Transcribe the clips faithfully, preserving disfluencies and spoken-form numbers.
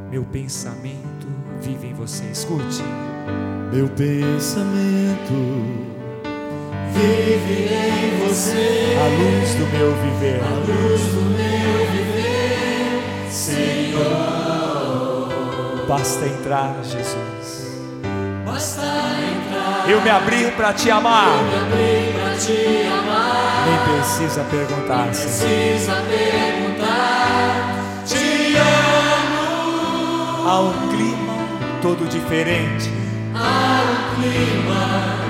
meu pensamento vive em você. Escute. Meu pensamento vive em você. A luz do meu viver. A luz do meu viver, Senhor. Basta entrar, Jesus. Basta entrar. Eu me abrir para te amar. Eu me abrir para te amar. Nem precisa perguntar, Nem Senhor. precisa perguntar. Te amo. Há um clima todo diferente. Há um clima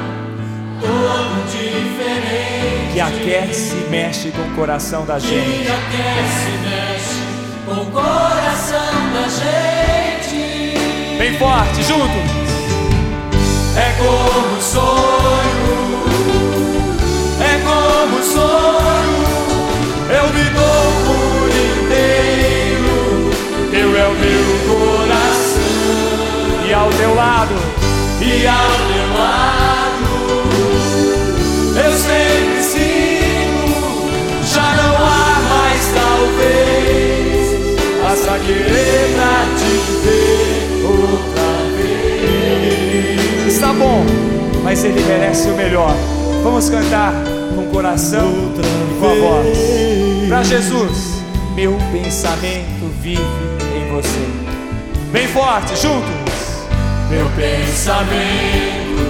todo diferente. Que aquece e mexe com o coração da gente. Que aquece e mexe com o coração da gente. Bem forte, juntos. É como um sonho, é como um sonho. Eu me dou por inteiro. Teu é o meu coração. E ao teu lado, e ao teu lado, eu sempre sigo. Já não há mais talvez. Basta querer pra te ver outra vez. está bom, mas ele merece o melhor. Vamos cantar com o coração e com a voz. Para Jesus, meu pensamento vive em você. Bem forte, juntos. Meu pensamento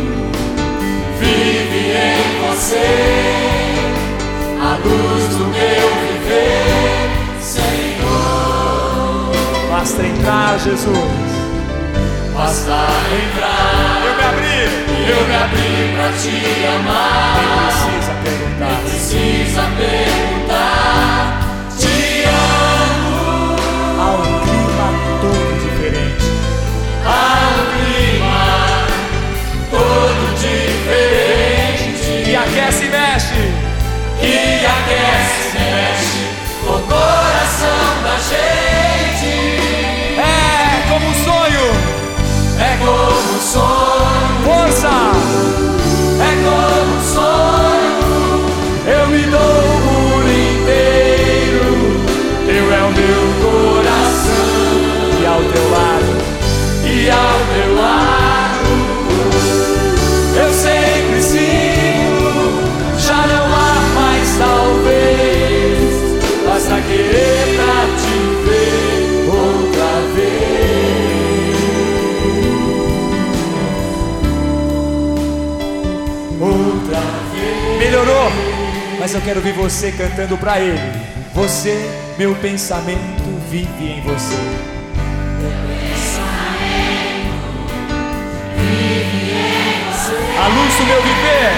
vive em você. A luz do meu viver, Senhor. Basta entrar, Jesus. Basta entrar. Eu me abri. Eu me abri pra te amar. Nem precisa perguntar. Nem precisa perguntar. Te amo. Há um clima todo diferente. Há um clima todo diferente. Que aquece e mexe. Que aquece e mexe com o coração da gente. É como um sonho. É como um sonho. Força. É como um sonho. Eu me dou por inteiro. Teu é o meu coração. E ao teu lado, E ao teu lado, eu sempre sigo. Já não há mais talvez. Basta querer pra te ver outra vez. Outra vez. melhorou. Mas eu quero ouvir você cantando para ele. Você, meu pensamento vive em você. A luz do meu viver,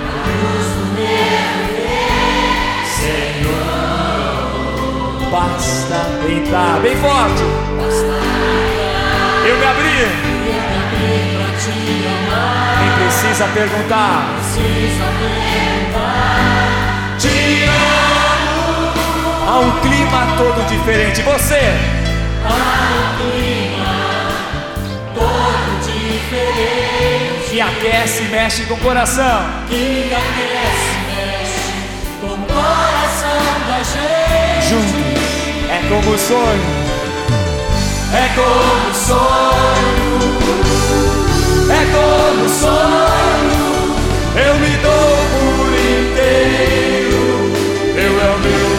Senhor. basta entrar. Bem forte. Eu me abri. Eu me abri pra te amar. Nem precisa perguntar. Precisa perguntar. Te amo. Há um clima todo diferente. Você, Há um clima todo diferente. que aquece e mexe com o coração. Que aquece e mexe com o coração da gente. Juntos, é como um sonho. É como um sonho. É como um sonho. Eu me dou por inteiro. Teu é o meu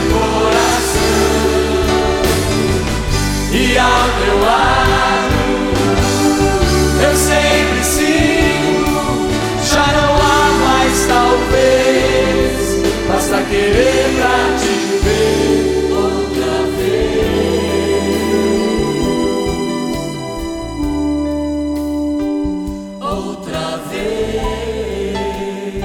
coração. E ao teu lado, eu sempre sigo. Já não há mais talvez. Basta querer pra te ver outra vez. Outra vez.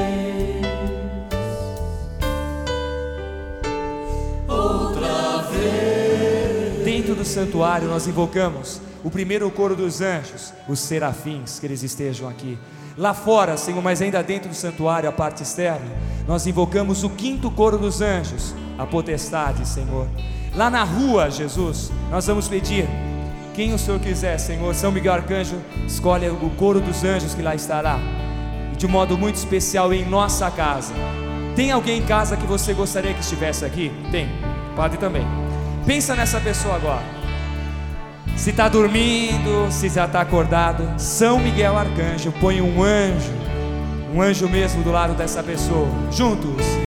Outra vez. Dentro do santuário nós invocamos o primeiro coro dos anjos, os serafins, que eles estejam aqui. Lá fora, Senhor, mas ainda dentro do santuário, a parte externa, nós invocamos o quinto coro dos anjos, a potestade, Senhor. Lá na rua, Jesus, nós vamos pedir, quem o Senhor quiser, Senhor, São Miguel Arcanjo, escolhe o coro dos anjos que lá estará, e de um modo muito especial em nossa casa. Tem alguém em casa que você gostaria que estivesse aqui? Tem, padre também. Pensa nessa pessoa agora. Se está dormindo, se já está acordado, São Miguel Arcanjo, põe um anjo, um anjo mesmo do lado dessa pessoa, juntos.